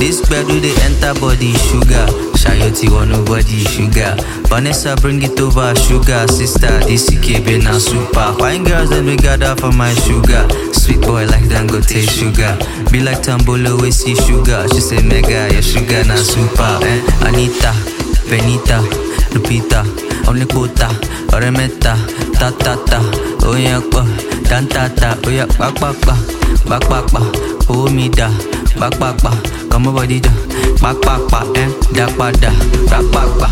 This bed do they enter body sugar. Shayoti want nobody sugar. Vanessa bring it over sugar. Sister, this CKB na super. Fine girls then we gather for my sugar. Sweet boy like Dangote sugar. Be like Tambolo we see sugar. She say mega, your sugar na super. Anita, Benita, Lupita, only quota, Oremeta, Tatata, Oyakwa, Tantata, Oyak, Bakbakba, oh me da, Bakbakba, come over the Bakbakba, Dakbada, Bakbakba.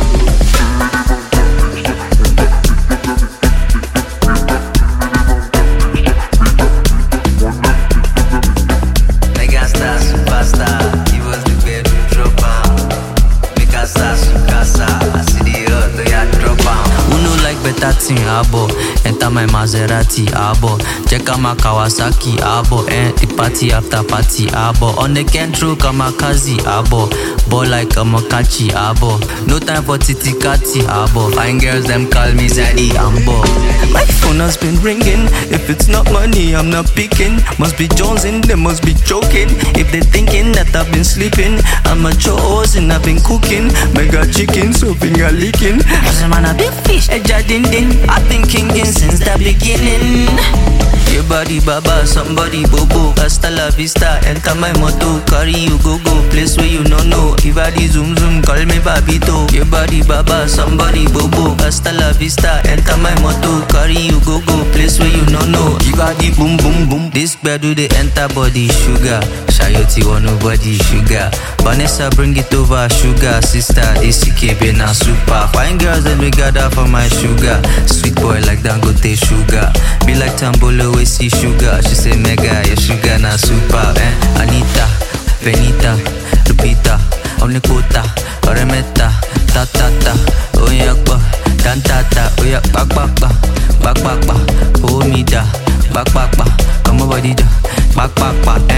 Better thing, abo. Enter my Maserati, abo. Check out my Kawasaki, abo. The party after party, abo. On the Kentro, Kamakazi, abo. Ball like a Mokachi, abo. No time for titikati, abo. Fine girls, them call me Zaddy, ambo. My phone has been ringing. If it's not money, I'm not picking. Must be jonesing, they must be joking. If they thinking that I've been sleeping, I'm a chores and I've been cooking. Mega chicken, so finger licking. As a man, a big fish, a din din. I've been kinging since the beginning. Your body baba, somebody bobo. Hasta la vista, enter my moto. Carry you go, place where you no know. If I di zoom zoom, call me babito. Your body baba, somebody bobo. Hasta la vista, enter my moto. Carry you go, place where you no know. If I di boom boom boom. This bed do they enter body sugar. Shayoti want nobody sugar. Vanessa bring it over sugar. Sister, this CKB na super. Fine girls then we gather for my sugar. Sweet boy like Dangote sugar. Be like Tambolo we see sugar. She say mega, your sugar na super. Anita, Benita, Lupita, only quota, Oremeta, Tatata, Oyakwa, Tantata, Oyak, Bakbakba, oh me da, Bakbakba, come over the Bakbakba.